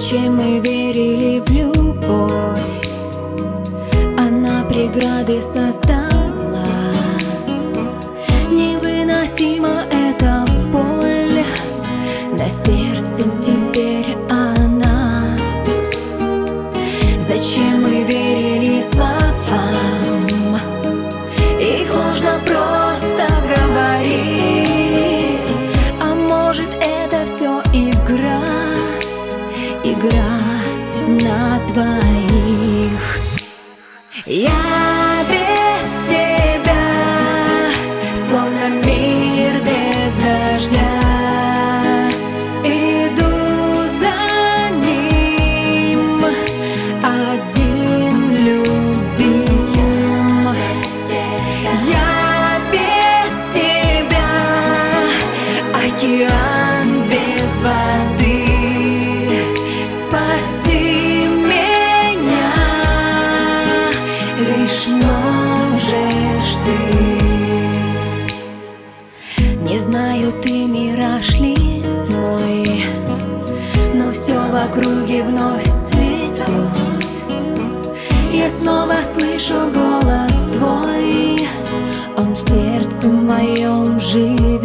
Зачем мы верили в любовь? Она преграды создала. Невыносима эта боль на сердце теперь она. Зачем мы верили словам? Их можно просто говорить. А может, это все игра, игра на двоих. Я без тебя, словно мир без дождя, иду за ним, один любим. Я без тебя, океан без воды. Спасти меня лишь можешь ты. Не знаю, ты мираж ли мой, но все в округе вновь цветет. Я снова слышу голос твой, он в сердце моем живет.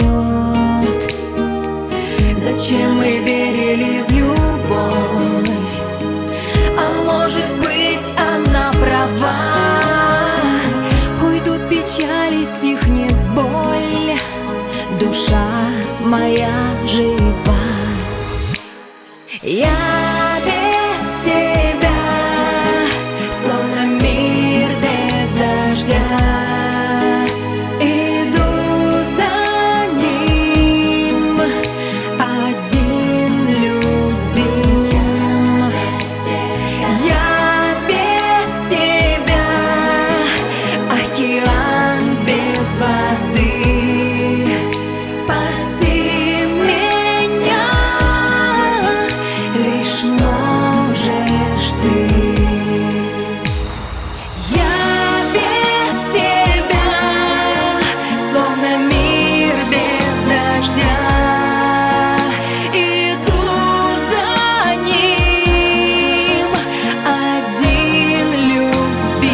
Зачем мы верили в любовь? А может быть, она права. Уйдут печали, стихнет боль, душа моя жива. Я без тебя, словно мир без дождя, иду за ним, один любим. Я без тебя, океан без воды. Спаси меня лишь можешь ты. Я без тебя, словно мир без дождя, иду за ним, один любим.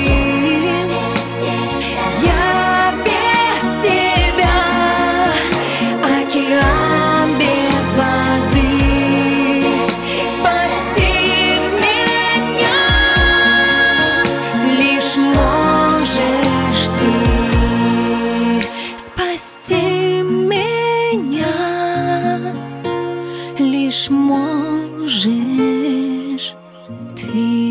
Я без тебя, океан без воды. Спаси меня лишь можешь ты. Спасти меня лишь можешь ты.